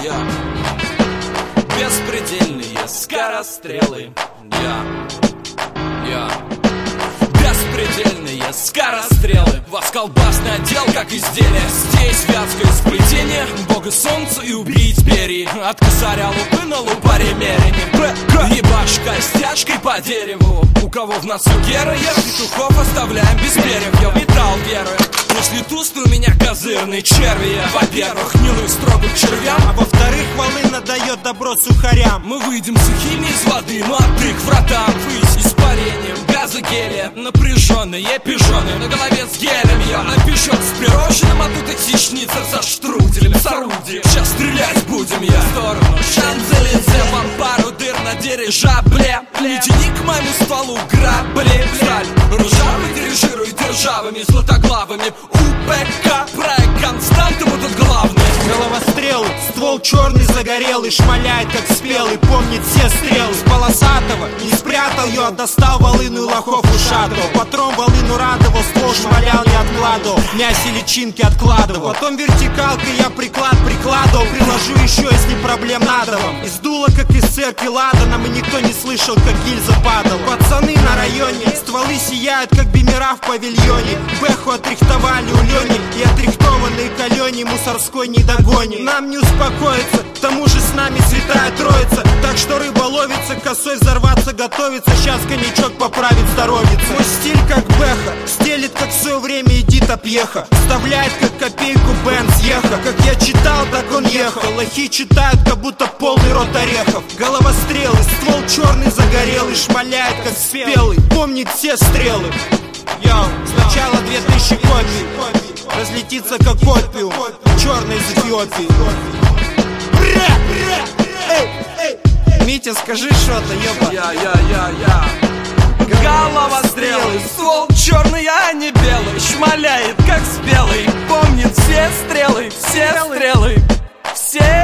Беспредельные скорострелы. Беспредельные скорострелы. Вас колбасный отдел, как изделие. Здесь вятское сплетение бога солнца и убить перья. От косаря лупы на лупаре мерение. Ебашь костяшкой по дереву. У кого в носу героев, петухов оставляем без перьев. Я в металл верую. Если туст, у меня козырный черви. Во-первых, гнилых строго к червям, а во-вторых, волына дает добро сухарям. Мы выйдем сухими из воды, но от их вратам выйдем испарением газа гелия. Напряженные пижоны на голове с гелем. Я напишет с пирожным, а тут эксичница со штруделем, с орудием. Сейчас стрелять будем я в сторону Шанзелизе. Вам пару дыр на дирижабле. Не тяни к моему стволу грабли. Сталь ржавый дирижирует державами златоглавыми. УПК, проект константы будут главные. Головострелы, ствол черный загорелый, шмаляет как спелый, помнит все стрелы. С полосатого не спрятал ее, а достал волыну и лохов ушатывал. Патрон волыну радовал, ствол шмалял, не откладывал, мясе личинки откладывал. Потом вертикалкой я приклад прикладывал, приложу еще, если проблем надо вам. Из дула, как из церкви ладаном, и никто не слышал, как гильза падала. Пацаны на районе, стволы сияют, как бимера в павильоне. Бэху отрихтовали у Лени, и отрихтованные к Алене мусорской не догоним. Нам не успокоиться, к тому же с нами святая троица. Так что рыба ловится, косой взорваться готовится. Сейчас коньячок поправит здоровится. Мой стиль как Бэха, стелит как в свое время Эдита Пьеха. Вставляет как копейку Бенц Еха. Как я читал, так он ехал. Лохи читают, как будто полный рот орехов. Головострелы, ствол черный загорелый, шмаляет как спелый, помнит все стрелы. Йоу, сначала 2000 копий, разлетится как опиум, черный из Эфиопии. Митя, скажи что-то, ёба. Головострелы, ствол черный, а не белый. Шмаляет как спелый, помнит все стрелы, все стрелы, все